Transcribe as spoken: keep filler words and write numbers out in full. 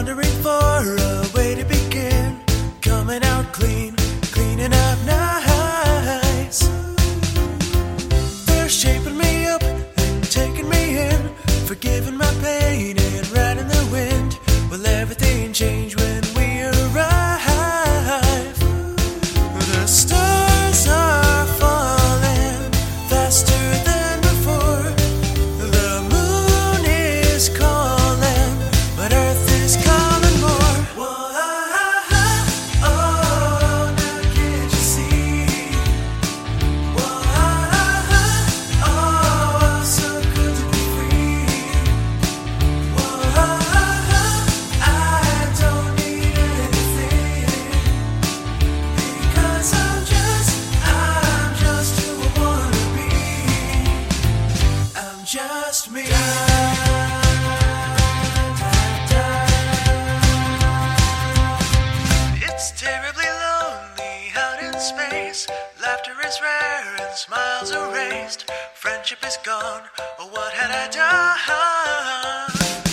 wondering for a way to begin. Coming out clean, cleaning up nice. They're shaping me up and taking me in, forgiving my pain and riding the wind. Will everything change when we arrive? The stars are falling faster than before. The moon is calling, but Earth is calling more. Whoa, oh, now can't you see? Whoa, oh, so good to be free. Whoa, I don't need anything, because I'm just, I'm just who I wanna be. I'm just me. It's terribly lonely out in space. Laughter is rare and smiles erased. Friendship is gone. Oh, what had I done?